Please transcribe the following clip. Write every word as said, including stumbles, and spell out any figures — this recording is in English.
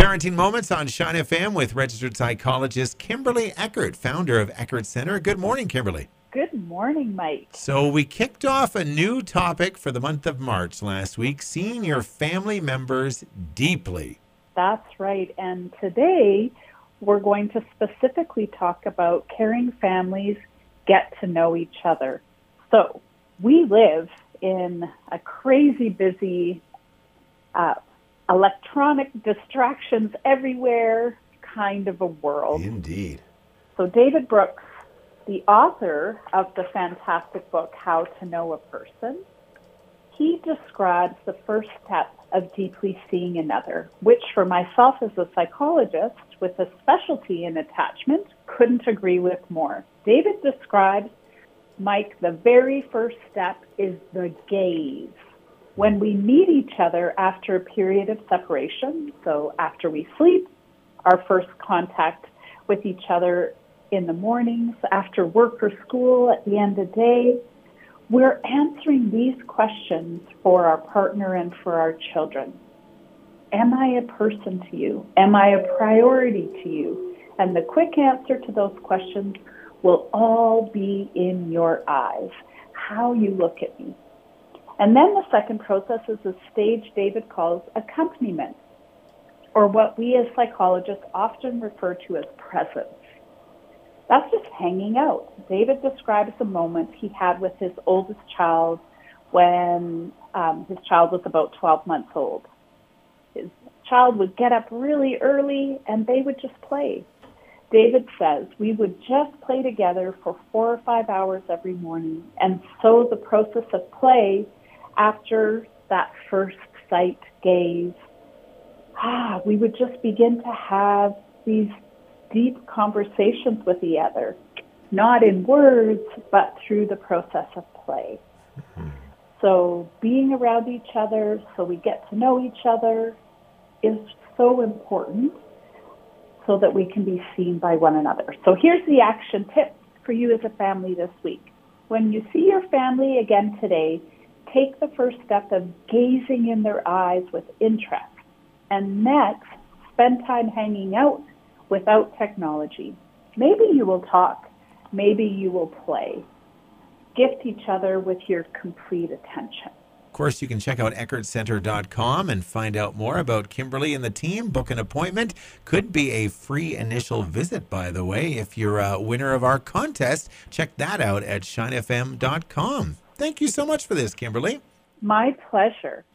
Parenting Moments on Shine F M with registered psychologist Kimberly Eckert, founder of Eckert Center. Good morning, Kimberly. Good morning, Mike. So we kicked off a new topic for the month of March last week, seeing your family members deeply. That's right. And today we're going to specifically talk about caring families get to know each other. So we live in a crazy busy, uh, electronic distractions everywhere kind of a world. Indeed. So David Brooks, the author of the fantastic book, How to Know a Person, he describes the first step of deeply seeing another, which for myself as a psychologist with a specialty in attachment, couldn't agree with more. David describes, Mike, the very first step is the gaze. When we meet each other after a period of separation, so after we sleep, our first contact with each other in the mornings, after work or school, at the end of the day, we're answering these questions for our partner and for our children. Am I a person to you? Am I a priority to you? And the quick answer to those questions will all be in your eyes, how you look at me. And then the second process is a stage David calls accompaniment, or what we as psychologists often refer to as presence. That's just hanging out. David describes a moment he had with his oldest child when um, his child was about twelve months old. His child would get up really early and they would just play. David says we would just play together for four or five hours every morning. And so the process of play, after that first sight, gaze, ah, we would just begin to have these deep conversations with the other, not in words, but through the process of play. Mm-hmm. So being around each other so we get to know each other is so important so that we can be seen by one another. So here's the action tip for you as a family this week. When you see your family again today, take the first step of gazing in their eyes with interest. And next, spend time hanging out without technology. Maybe you will talk. Maybe you will play. Gift each other with your complete attention. Of course, you can check out eckert center dot com and find out more about Kimberly and the team. Book an appointment. Could be a free initial visit, by the way. If you're a winner of our contest, check that out at shine f m dot com. Thank you so much for this, Kimberly. My pleasure.